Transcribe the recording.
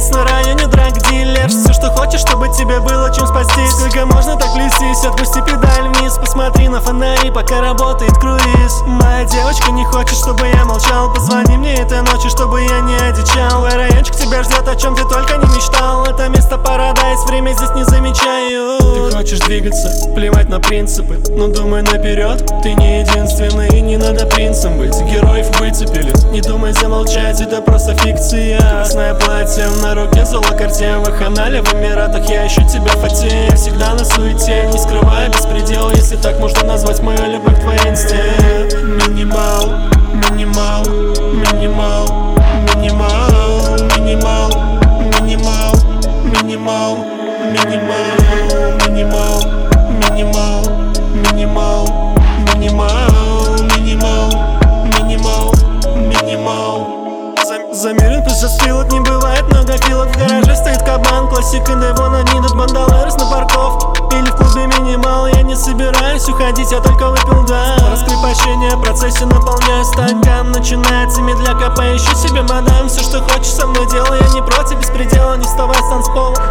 Бенц на районе, драг-дилер. Все, что хочешь, чтобы тебе было чем спастись. Сколько можно так плестись, отпусти педаль вниз. Посмотри на фонари, пока работает круиз. Моя девочка не хочет, чтобы я молчал. Позвони мне этой ночью, чтобы я не одичал. Твой райончик тебя ждет, о чем ты только не мечтал. Это место парадайз, время здесь не замечаю. Ты хочешь двигаться, плевать на принципы, но думай наперед, ты не единственный, и не надо принцем быть. Героев выцепили, не думай замолчать, это просто фикция. Красное платье на руке, золокартье. В Ханале, в Эмиратах я ищу тебя, фате. Я всегда на суете, не скрывая беспредел, если так можно назвать мою любовь, твой инстинкт. Минимал, минимал, минимал, минимал, минимал, минимал, минимал, минимал, минимал, минимал, минимал, минимал, минимал, минимал. Замерен плюс филок, не бывает много филок. В гараже стоит кабан, классик и Девон, они идут бандалерс на парковке. Или в клубе минимал, я не собираюсь уходить, я только выпил, да. Раскрепощение, в процессе наполняю стакан. Начинается медляка, поищу себе мадам. Все, что хочешь со мной делай, я не против беспредела. Не вставай с танцпола,